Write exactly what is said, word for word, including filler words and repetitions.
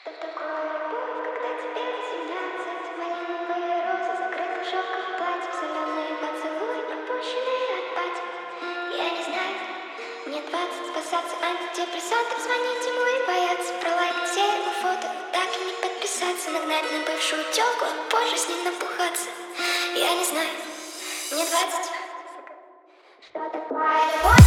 Что такое любовь, когда тебе восемнадцать? Малиновые розы, закрыты в шелковом платье, соленые поцелуи, пропущенные от пати. Я не знаю, мне двадцать, спасаться антидепрессантов, звонить ему и бояться, пролайкать все его фото, так и не подписаться, нагнать на бывшую тёлку, а позже с ней напухаться. Я не знаю, мне двадцать. Что такое любовь?